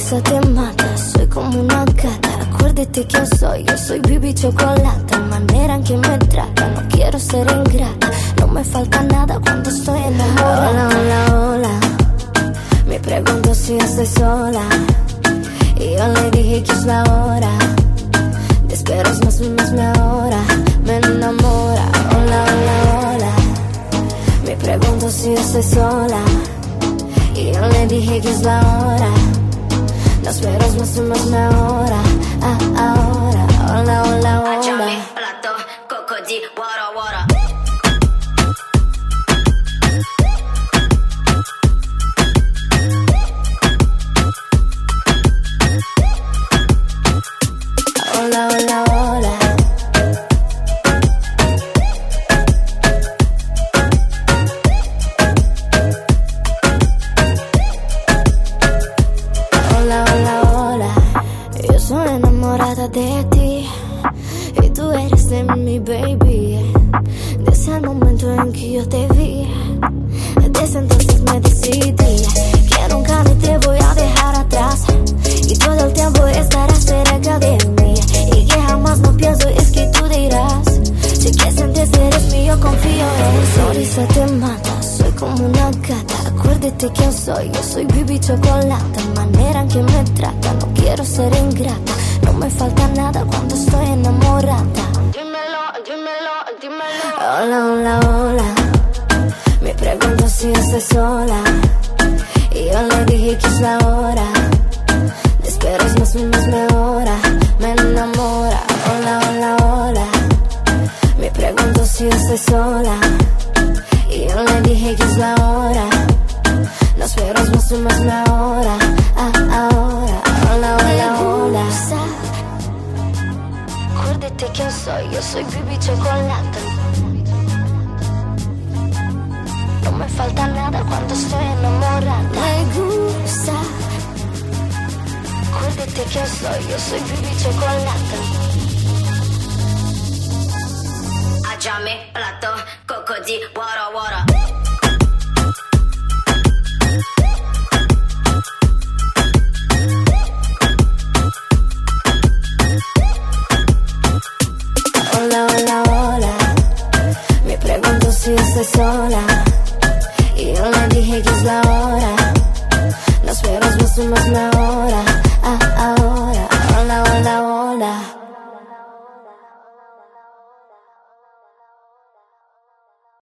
risa te mata, soy como una gata. Acuérdate quién soy, yo soy Bibi Chocolata. La manera en que me trata, no quiero ser ingrata. No me falta nada cuando estoy enamorada. Hola, hola, hola, me pregunto si estoy sola. Y yo le dije que es la hora. Te espero más me ahora. Me enamora. Hola, hola, hola, me pregunto si estoy sola. Y yo le dije que es la hora. No esperas más me ahora. Ahora. Hola, hola, hola. Ajame, plato, cocodí, wara, wara. Hola, hola, hola. Hola, hola, hola. Yo soy enamorada de ti y tú eres de mi baby. Desde el momento en que yo te vi, desde entonces me decidí que nunca ni te voy a dejar atrás. Y todo el tiempo estarás cerca de mí. Y que jamás no pienso es que tú dirás: si que sientes eres mío, confío en ti. Tu risa te mata, soy como una gata. Acuérdate quién soy, yo soy Bibi Chocolata. La manera en que me trata, no quiero ser ingrata. No me falta nada cuando estoy enamorada. Dímelo, dímelo, dímelo. Hola, hola, hola, me pregunto si estoy sola. Y yo le dije que es la hora. Te esperas más me ahora. Me enamora. Hola, hola, hola, me pregunto si estoy sola. Y yo le dije que es la hora. No esperas más me ahora. Ahora. Hola, hola, hola. Acuérdate quién soy, yo soy Bibi Chocolata. No me falta nada cuando estoy enamorada. Me gusta. Acuérdate quién soy, yo soy Bibi Chocolata. Ajame, plato, cocodí, wara, wara. Hola, hola, hola, me pregunto si estoy sola.